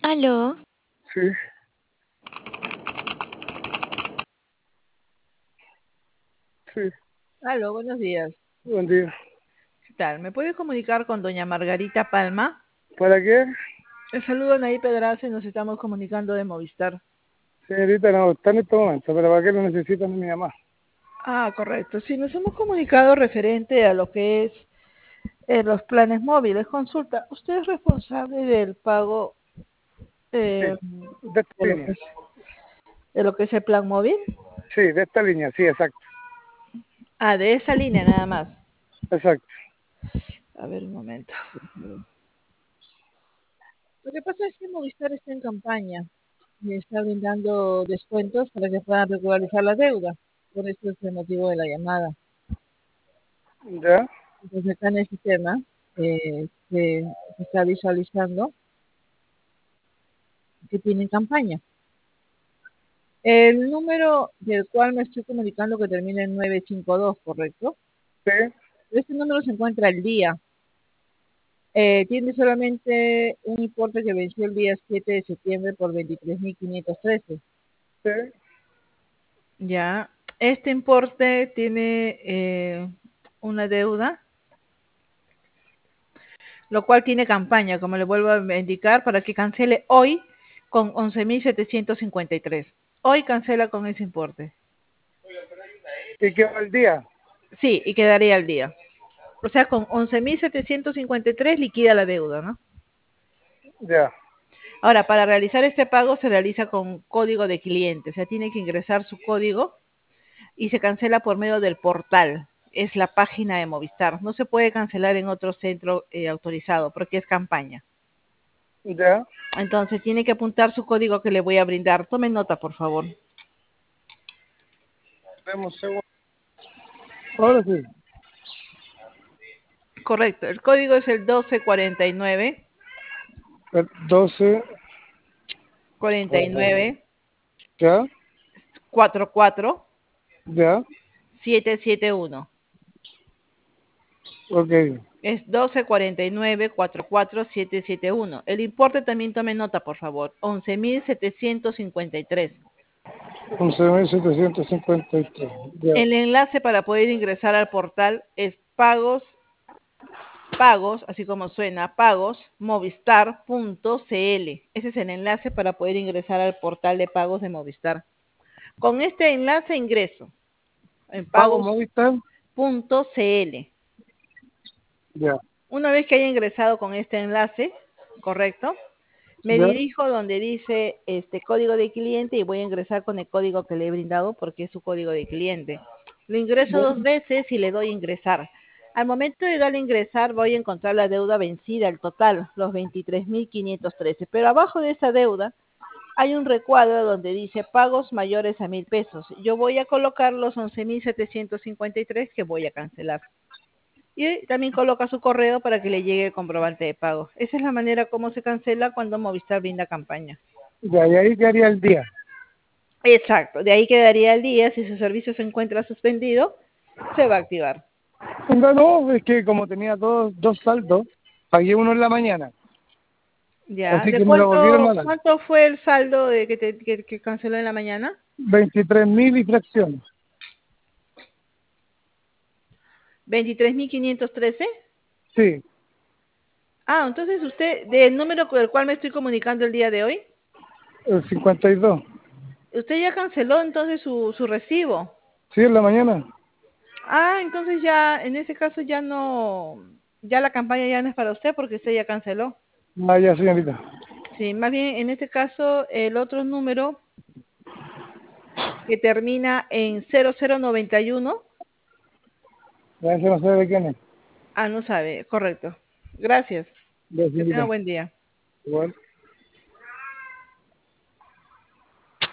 Aló, Sí, sí, Aló, buenos días. buen día. ¿Qué tal? ¿Me puede comunicar con doña Margarita Palma? ¿Para qué? El saludo Anaí Pedraza y nos estamos comunicando de Movistar. Señorita, no está en este momento, pero ¿para qué lo necesitan mi mamá? Ah, correcto. Sí, nos hemos comunicado referente a lo que es los planes móviles. Consulta, ¿usted es responsable del pago Sí, eh, de esta línea. de lo que es el plan móvil? Sí, de esta línea, sí, exacto, Ah, de esa línea nada más. exacto. A ver, un momento. Lo que pasa es que Movistar está en campaña y está brindando descuentos para que puedan regularizar la deuda. Por eso es el motivo de la llamada. ¿Ya? Entonces acá en el sistema se está visualizando que tienen campaña. El número del cual me estoy comunicando que termina en 952, ¿correcto? Sí, Este número se encuentra al día. Tiene solamente un importe que venció el día 7 de septiembre por 23.513. sí, Ya, este importe tiene una deuda, lo cual tiene campaña, como le vuelvo a indicar, para que cancele hoy con 11.753. Hoy cancela con ese importe. ¿y qué va el día? Sí, y quedaría al día. O sea, con 11.753 liquida la deuda, ¿no? Ya, Ahora, para realizar este pago se realiza con código de cliente, o sea, tiene que ingresar su código y se cancela por medio del portal. Es la página de Movistar. No se puede cancelar en otro centro autorizado porque es campaña. ya, Entonces tiene que apuntar su código que le voy a brindar. Tome nota, por favor. demos un segundo. Ahora sí, Correcto. El código es el 1249 el 12, 49 ya, 44 ya, 771. ok. Es 1249 44 771. El importe también tome nota, por favor. 11.753. 11.753, ya. El enlace para poder ingresar al portal es pagos, así como suena, pagos, movistar.cl. Ese es el enlace para poder ingresar al portal de pagos de Movistar. Con este enlace ingreso en ¿Pago Movistar? pagos.cl. Ya, Una vez que haya ingresado con este enlace, correcto, me ya, dirijo donde dice este código de cliente y voy a ingresar con el código que le he brindado porque es su código de cliente. Lo ingreso ya, 2 veces y le doy ingresar. Al momento de darle ingresar voy a encontrar la deuda vencida, el total, los 23.513. Pero abajo de esa deuda hay un recuadro donde dice pagos mayores a 1.000 pesos. Yo voy a colocar los 11.753 que voy a cancelar. Y también coloca su correo para que le llegue el comprobante de pago. Esa es la manera como se cancela cuando Movistar brinda campaña. ya, y ahí quedaría el día. Exacto, de ahí quedaría el día. Si su servicio se encuentra suspendido, se va a activar. No, no, es que como tenía dos saldos, pagué uno en la mañana, Ya, así ¿de que me lo volvieron a dar. cuánto fue el saldo de que canceló en la mañana? 23.000 y fracciones. 23.513. Sí, Ah, entonces usted, del número con el cual me estoy comunicando el día de hoy, el 52. usted ya canceló entonces su recibo. Sí, en la mañana. Ah, entonces ya, en ese caso ya no, ya la campaña ya no es para usted porque usted ya canceló. Ah, ya, señorita. Sí, más bien en este caso el otro número que termina en 0091, Ya se no sé de quién es. ah, no sabe, correcto. Gracias. Ya, Que tenga señorita. buen día. Igual.